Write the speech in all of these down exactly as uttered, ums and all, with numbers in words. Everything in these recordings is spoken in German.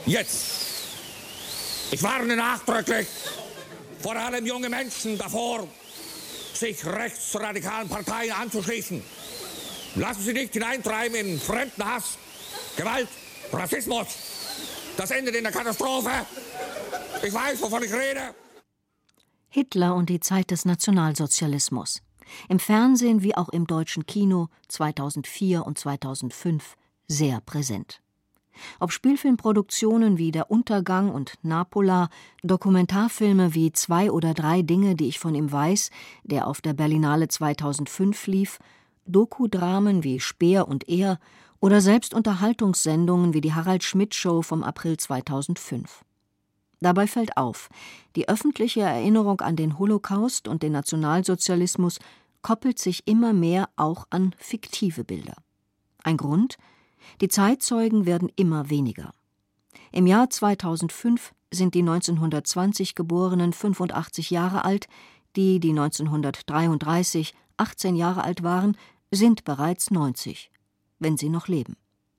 Jetzt. Ich warne nachdrücklich vor allem junge Menschen davor, sich rechtsradikalen Parteien anzuschließen. Lassen Sie nicht hineintreiben in Fremdenhass, Gewalt, Rassismus. Das endet in der Katastrophe. Ich weiß, wovon ich rede. Hitler und die Zeit des Nationalsozialismus. Im Fernsehen wie auch im deutschen Kino zweitausendvier und zweitausendfünf sehr präsent. Ob Spielfilmproduktionen wie Der Untergang und Napola, Dokumentarfilme wie Zwei oder drei Dinge, die ich von ihm weiß, der auf der Berlinale zweitausendfünf lief, Dokudramen wie Speer und Er oder selbst Unterhaltungssendungen wie die Harald-Schmidt-Show vom April zweitausendfünf. Dabei fällt auf, die öffentliche Erinnerung an den Holocaust und den Nationalsozialismus koppelt sich immer mehr auch an fiktive Bilder. Ein Grund? Die Zeitzeugen werden immer weniger. Im Jahr zweitausendfünf sind die neunzehnhundertzwanzig Geborenen fünfundachtzig Jahre alt, die, die neunzehnhundertdreiunddreißig achtzehn Jahre alt waren, sind bereits neunzig, wenn sie noch leben.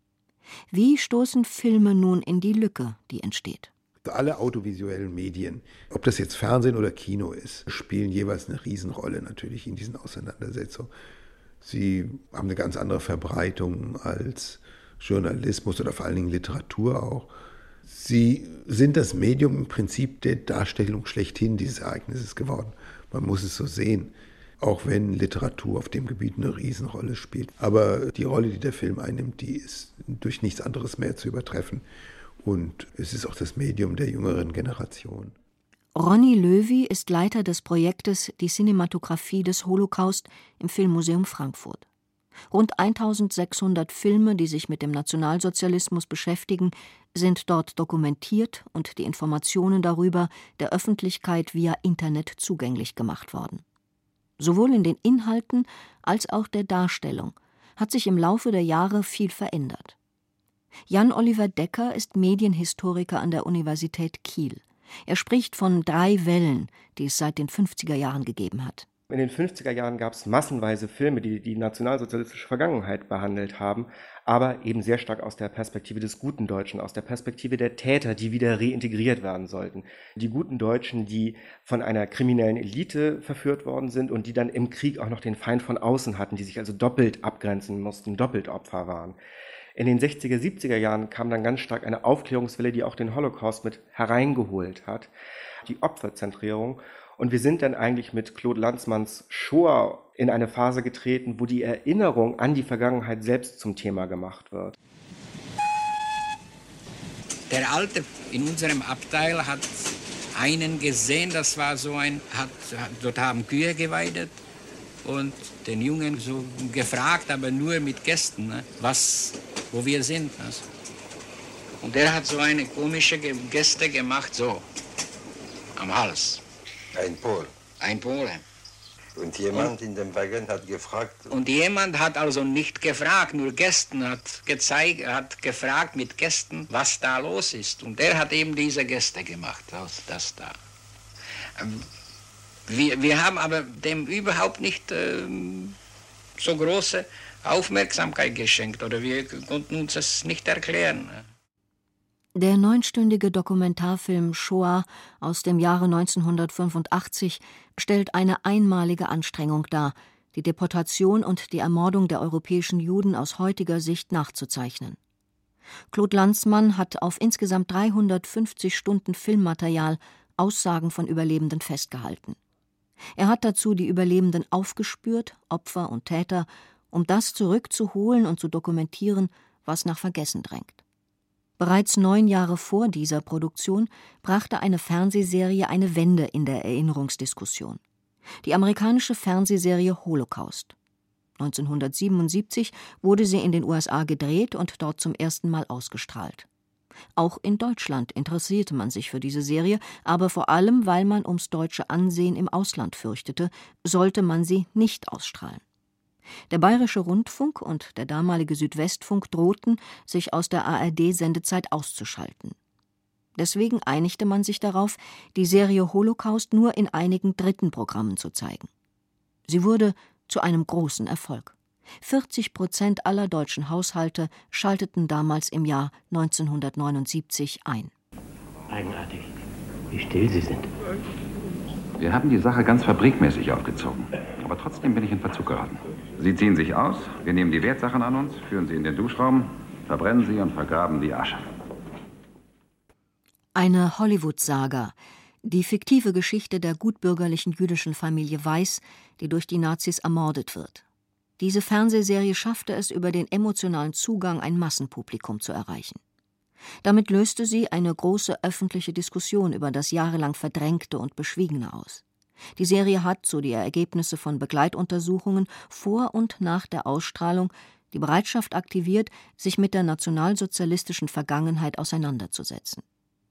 Wie stoßen Filme nun in die Lücke, die entsteht? Alle audiovisuellen Medien, ob das jetzt Fernsehen oder Kino ist, spielen jeweils eine Riesenrolle natürlich in diesen Auseinandersetzungen. Sie haben eine ganz andere Verbreitung als Journalismus oder vor allen Dingen Literatur auch. Sie sind das Medium im Prinzip der Darstellung schlechthin dieses Ereignisses geworden. Man muss es so sehen, auch wenn Literatur auf dem Gebiet eine Riesenrolle spielt. Aber die Rolle, die der Film einnimmt, die ist durch nichts anderes mehr zu übertreffen. Und es ist auch das Medium der jüngeren Generation. Ronny Löwy ist Leiter des Projektes Die Cinematographie des Holocaust im Filmmuseum Frankfurt. Rund eintausendsechshundert Filme, die sich mit dem Nationalsozialismus beschäftigen, sind dort dokumentiert und die Informationen darüber der Öffentlichkeit via Internet zugänglich gemacht worden. Sowohl in den Inhalten als auch der Darstellung hat sich im Laufe der Jahre viel verändert. Jan-Oliver Decker ist Medienhistoriker an der Universität Kiel. Er spricht von drei Wellen, die es seit den fünfziger Jahren gegeben hat. In den fünfziger Jahren gab es massenweise Filme, die die nationalsozialistische Vergangenheit behandelt haben, aber eben sehr stark aus der Perspektive des guten Deutschen, aus der Perspektive der Täter, die wieder reintegriert werden sollten. Die guten Deutschen, die von einer kriminellen Elite verführt worden sind und die dann im Krieg auch noch den Feind von außen hatten, die sich also doppelt abgrenzen mussten, doppelt Opfer waren. In den sechziger, siebziger Jahren kam dann ganz stark eine Aufklärungswelle, die auch den Holocaust mit hereingeholt hat, die Opferzentrierung. Und wir sind dann eigentlich mit Claude Lanzmanns Shoah in eine Phase getreten, wo die Erinnerung an die Vergangenheit selbst zum Thema gemacht wird. Der Alte in unserem Abteil hat einen gesehen, das war so ein, hat, dort haben Kühe geweidet und den Jungen so gefragt, aber nur mit Gästen, ne, was, wo wir sind. Also. Und der hat so eine komische Geste gemacht, so, am Hals. Ein Pol. Ein Pole. Und jemand und, in dem Wagen hat gefragt? Und jemand hat also nicht gefragt, nur Gästen hat gezeigt, hat gefragt mit Gästen, was da los ist. Und er hat eben diese Gäste gemacht, das, das da. Wir, wir haben aber dem überhaupt nicht äh, so große Aufmerksamkeit geschenkt oder wir konnten uns das nicht erklären. Der neunstündige Dokumentarfilm Shoah aus dem Jahre neunzehnhundertfünfundachtzig stellt eine einmalige Anstrengung dar, die Deportation und die Ermordung der europäischen Juden aus heutiger Sicht nachzuzeichnen. Claude Lanzmann hat auf insgesamt dreihundertfünfzig Stunden Filmmaterial Aussagen von Überlebenden festgehalten. Er hat dazu die Überlebenden aufgespürt, Opfer und Täter, um das zurückzuholen und zu dokumentieren, was nach Vergessen drängt. Bereits neun Jahre vor dieser Produktion brachte eine Fernsehserie eine Wende in der Erinnerungsdiskussion. Die amerikanische Fernsehserie Holocaust. neunzehnhundertsiebenundsiebzig wurde sie in den U S A gedreht und dort zum ersten Mal ausgestrahlt. Auch in Deutschland interessierte man sich für diese Serie, aber vor allem, weil man ums deutsche Ansehen im Ausland fürchtete, sollte man sie nicht ausstrahlen. Der Bayerische Rundfunk und der damalige Südwestfunk drohten, sich aus der A R D-Sendezeit auszuschalten. Deswegen einigte man sich darauf, die Serie Holocaust nur in einigen dritten Programmen zu zeigen. Sie wurde zu einem großen Erfolg. vierzig Prozent aller deutschen Haushalte schalteten damals im Jahr neunzehnhundertneunundsiebzig ein. Eigenartig, wie still Sie sind. Wir haben die Sache ganz fabrikmäßig aufgezogen. Aber trotzdem bin ich in Verzug geraten. Sie ziehen sich aus, wir nehmen die Wertsachen an uns, führen sie in den Duschraum, verbrennen sie und vergraben die Asche. Eine Hollywood-Saga, die fiktive Geschichte der gutbürgerlichen jüdischen Familie Weiß, die durch die Nazis ermordet wird. Diese Fernsehserie schaffte es, über den emotionalen Zugang ein Massenpublikum zu erreichen. Damit löste sie eine große öffentliche Diskussion über das jahrelang Verdrängte und Beschwiegene aus. Die Serie hat, so die Ergebnisse von Begleituntersuchungen, vor und nach der Ausstrahlung die Bereitschaft aktiviert, sich mit der nationalsozialistischen Vergangenheit auseinanderzusetzen.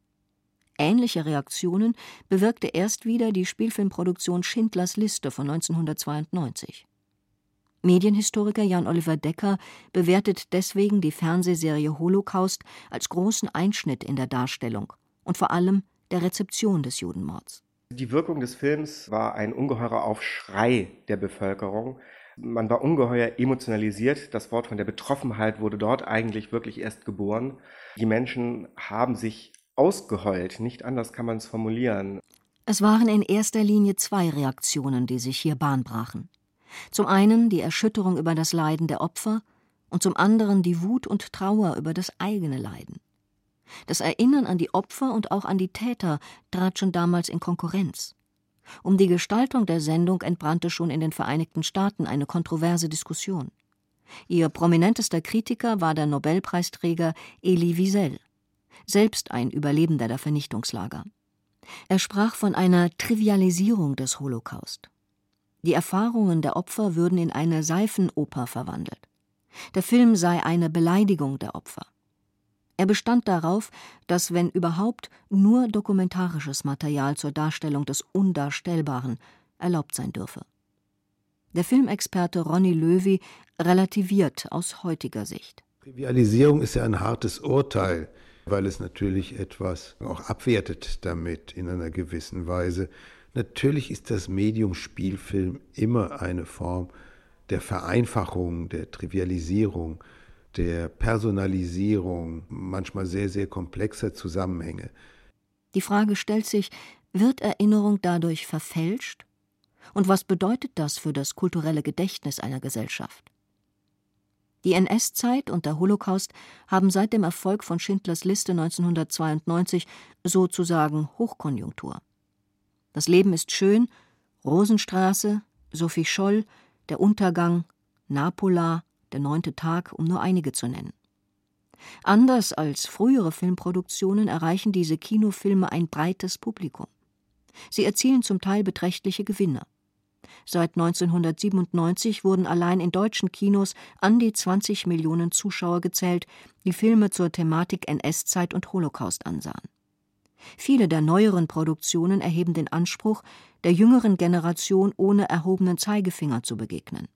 Ähnliche Reaktionen bewirkte erst wieder die Spielfilmproduktion Schindlers Liste von neunzehnhundertzweiundneunzig. Medienhistoriker Jan-Oliver Decker bewertet deswegen die Fernsehserie Holocaust als großen Einschnitt in der Darstellung und vor allem der Rezeption des Judenmords. Die Wirkung des Films war ein ungeheurer Aufschrei der Bevölkerung. Man war ungeheuer emotionalisiert. Das Wort von der Betroffenheit wurde dort eigentlich wirklich erst geboren. Die Menschen haben sich ausgeheult, nicht anders kann man es formulieren. Es waren in erster Linie zwei Reaktionen, die sich hier Bahn brachen. Zum einen die Erschütterung über das Leiden der Opfer und zum anderen die Wut und Trauer über das eigene Leiden. Das Erinnern an die Opfer und auch an die Täter trat schon damals in Konkurrenz. Um die Gestaltung der Sendung entbrannte schon in den Vereinigten Staaten eine kontroverse Diskussion. Ihr prominentester Kritiker war der Nobelpreisträger Elie Wiesel, selbst ein Überlebender der Vernichtungslager. Er sprach von einer Trivialisierung des Holocaust. Die Erfahrungen der Opfer würden in eine Seifenoper verwandelt. Der Film sei eine Beleidigung der Opfer. Er bestand darauf, dass, wenn überhaupt, nur dokumentarisches Material zur Darstellung des Undarstellbaren erlaubt sein dürfe. Der Filmexperte Ronny Löwy relativiert aus heutiger Sicht. Trivialisierung ist ja ein hartes Urteil, weil es natürlich etwas auch abwertet damit in einer gewissen Weise. Natürlich ist das Medium Spielfilm immer eine Form der Vereinfachung, der Trivialisierung, der Personalisierung, manchmal sehr, sehr komplexer Zusammenhänge. Die Frage stellt sich, wird Erinnerung dadurch verfälscht? Und was bedeutet das für das kulturelle Gedächtnis einer Gesellschaft? Die N S-Zeit und der Holocaust haben seit dem Erfolg von Schindlers Liste neunzehnhundertzweiundneunzig sozusagen Hochkonjunktur. Das Leben ist schön, Rosenstraße, Sophie Scholl, Der Untergang, Napola, Der neunte Tag, um nur einige zu nennen. Anders als frühere Filmproduktionen erreichen diese Kinofilme ein breites Publikum. Sie erzielen zum Teil beträchtliche Gewinne. Seit neunzehnhundertsiebenundneunzig wurden allein in deutschen Kinos an die zwanzig Millionen Zuschauer gezählt, die Filme zur Thematik N S-Zeit und Holocaust ansahen. Viele der neueren Produktionen erheben den Anspruch, der jüngeren Generation ohne erhobenen Zeigefinger zu begegnen.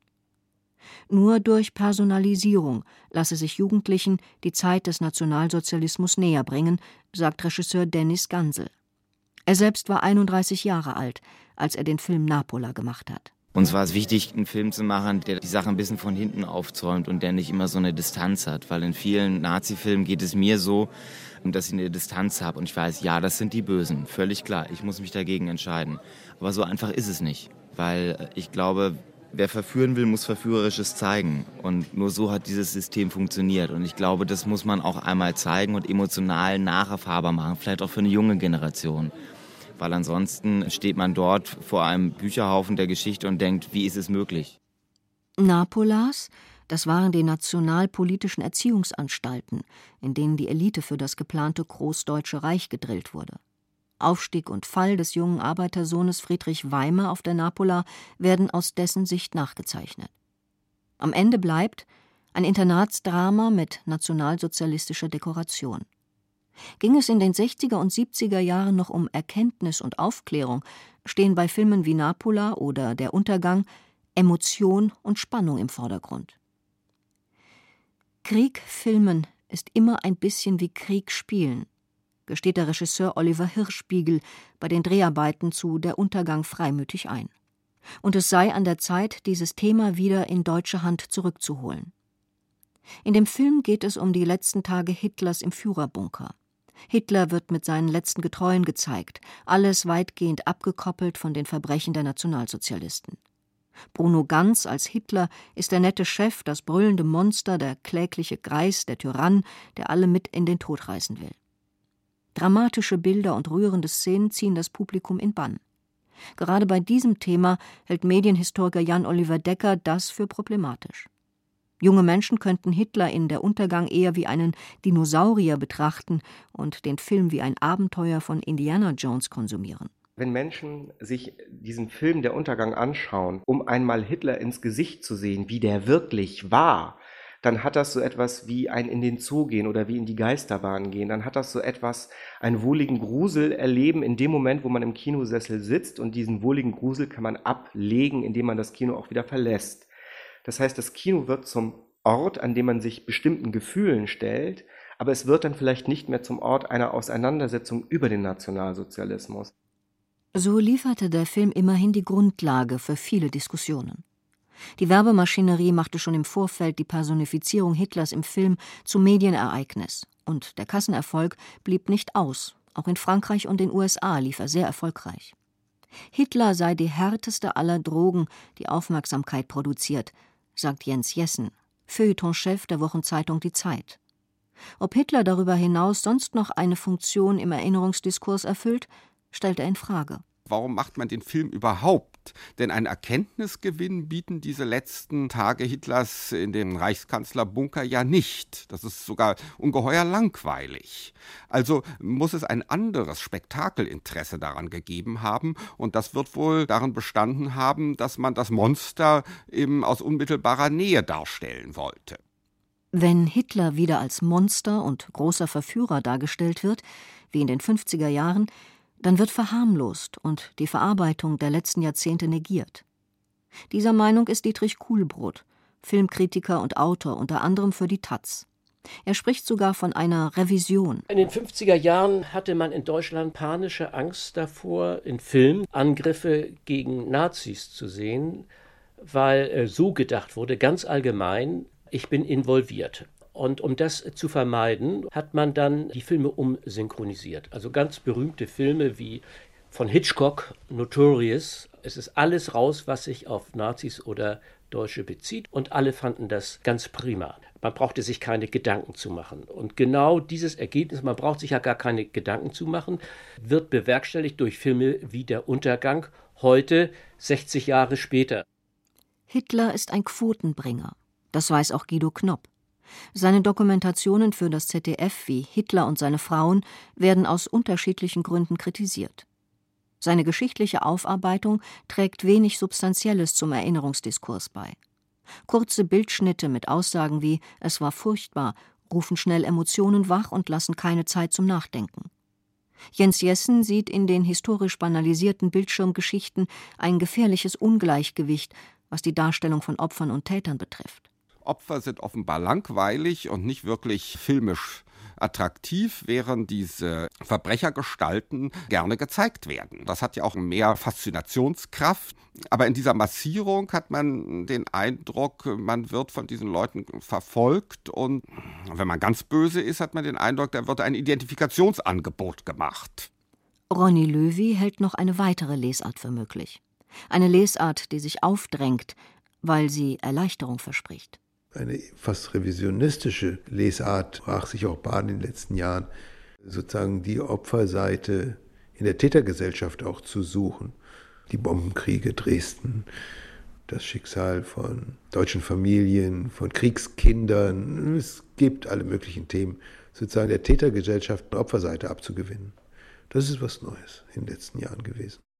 Nur durch Personalisierung lasse sich Jugendlichen die Zeit des Nationalsozialismus näher bringen, sagt Regisseur Dennis Gansel. Er selbst war einunddreißig Jahre alt, als er den Film Napola gemacht hat. Uns war es wichtig, einen Film zu machen, der die Sache ein bisschen von hinten aufzäumt und der nicht immer so eine Distanz hat. Weil in vielen Nazi-Filmen geht es mir so, dass ich eine Distanz habe und ich weiß, ja, das sind die Bösen, völlig klar, ich muss mich dagegen entscheiden. Aber so einfach ist es nicht, weil ich glaube, wer verführen will, muss Verführerisches zeigen. Und nur so hat dieses System funktioniert. Und ich glaube, das muss man auch einmal zeigen und emotional nacherfahrbar machen, vielleicht auch für eine junge Generation. Weil ansonsten steht man dort vor einem Bücherhaufen der Geschichte und denkt, wie ist es möglich? Napolas, das waren die nationalpolitischen Erziehungsanstalten, in denen die Elite für das geplante Großdeutsche Reich gedrillt wurde. Aufstieg und Fall des jungen Arbeitersohnes Friedrich Weimar auf der Napola werden aus dessen Sicht nachgezeichnet. Am Ende bleibt ein Internatsdrama mit nationalsozialistischer Dekoration. Ging es in den sechziger und siebziger Jahren noch um Erkenntnis und Aufklärung, stehen bei Filmen wie Napola oder Der Untergang Emotion und Spannung im Vordergrund. Krieg filmen ist immer ein bisschen wie Krieg spielen, gesteht der Regisseur Oliver Hirschbiegel bei den Dreharbeiten zu Der Untergang freimütig ein. Und es sei an der Zeit, dieses Thema wieder in deutsche Hand zurückzuholen. In dem Film geht es um die letzten Tage Hitlers im Führerbunker. Hitler wird mit seinen letzten Getreuen gezeigt, alles weitgehend abgekoppelt von den Verbrechen der Nationalsozialisten. Bruno Ganz als Hitler ist der nette Chef, das brüllende Monster, der klägliche Greis, der Tyrann, der alle mit in den Tod reißen will. Dramatische Bilder und rührende Szenen ziehen das Publikum in Bann. Gerade bei diesem Thema hält Medienhistoriker Jan-Oliver Decker das für problematisch. Junge Menschen könnten Hitler in Der Untergang eher wie einen Dinosaurier betrachten und den Film wie ein Abenteuer von Indiana Jones konsumieren. Wenn Menschen sich diesen Film Der Untergang anschauen, um einmal Hitler ins Gesicht zu sehen, wie der wirklich war, dann hat das so etwas wie ein in den Zoo gehen oder wie in die Geisterbahn gehen. Dann hat das so etwas, einen wohligen Grusel erleben in dem Moment, wo man im Kinosessel sitzt, und diesen wohligen Grusel kann man ablegen, indem man das Kino auch wieder verlässt. Das heißt, das Kino wird zum Ort, an dem man sich bestimmten Gefühlen stellt, aber es wird dann vielleicht nicht mehr zum Ort einer Auseinandersetzung über den Nationalsozialismus. So lieferte der Film immerhin die Grundlage für viele Diskussionen. Die Werbemaschinerie machte schon im Vorfeld die Personifizierung Hitlers im Film zum Medienereignis. Und der Kassenerfolg blieb nicht aus. Auch in Frankreich und den U S A lief er sehr erfolgreich. Hitler sei die härteste aller Drogen, die Aufmerksamkeit produziert, sagt Jens Jessen, Feuilletonchef der Wochenzeitung Die Zeit. Ob Hitler darüber hinaus sonst noch eine Funktion im Erinnerungsdiskurs erfüllt, stellt er in Frage. Warum macht man den Film überhaupt? Denn einen Erkenntnisgewinn bieten diese letzten Tage Hitlers in dem Reichskanzlerbunker ja nicht. Das ist sogar ungeheuer langweilig. Also muss es ein anderes Spektakelinteresse daran gegeben haben, und das wird wohl darin bestanden haben, dass man das Monster eben aus unmittelbarer Nähe darstellen wollte. Wenn Hitler wieder als Monster und großer Verführer dargestellt wird, wie in den fünfziger Jahren, dann wird verharmlost und die Verarbeitung der letzten Jahrzehnte negiert. Dieser Meinung ist Dietrich Kuhlbrot, Filmkritiker und Autor, unter anderem für die Taz. Er spricht sogar von einer Revision. In den fünfziger Jahren hatte man in Deutschland panische Angst davor, in Filmen Angriffe gegen Nazis zu sehen, weil äh, so gedacht wurde, ganz allgemein, ich bin involviert. Und um das zu vermeiden, hat man dann die Filme umsynchronisiert. Also ganz berühmte Filme wie von Hitchcock, Notorious. Es ist alles raus, was sich auf Nazis oder Deutsche bezieht. Und alle fanden das ganz prima. Man brauchte sich keine Gedanken zu machen. Und genau dieses Ergebnis, man braucht sich ja gar keine Gedanken zu machen, wird bewerkstelligt durch Filme wie Der Untergang, heute, sechzig Jahre später. Hitler ist ein Quotenbringer. Das weiß auch Guido Knopp. Seine Dokumentationen für das Z D F wie Hitler und seine Frauen werden aus unterschiedlichen Gründen kritisiert. Seine geschichtliche Aufarbeitung trägt wenig Substanzielles zum Erinnerungsdiskurs bei. Kurze Bildschnitte mit Aussagen wie »Es war furchtbar« rufen schnell Emotionen wach und lassen keine Zeit zum Nachdenken. Jens Jessen sieht in den historisch banalisierten Bildschirmgeschichten ein gefährliches Ungleichgewicht, was die Darstellung von Opfern und Tätern betrifft. Opfer sind offenbar langweilig und nicht wirklich filmisch attraktiv, während diese Verbrechergestalten gerne gezeigt werden. Das hat ja auch mehr Faszinationskraft. Aber in dieser Massierung hat man den Eindruck, man wird von diesen Leuten verfolgt. Und wenn man ganz böse ist, hat man den Eindruck, da wird ein Identifikationsangebot gemacht. Ronny Löwy hält noch eine weitere Lesart für möglich. Eine Lesart, die sich aufdrängt, weil sie Erleichterung verspricht. Eine fast revisionistische Lesart brach sich auch Bahn in den letzten Jahren, sozusagen die Opferseite in der Tätergesellschaft auch zu suchen. Die Bombenkriege Dresden, das Schicksal von deutschen Familien, von Kriegskindern. Es gibt alle möglichen Themen, sozusagen der Tätergesellschaft eine Opferseite abzugewinnen. Das ist was Neues in den letzten Jahren gewesen.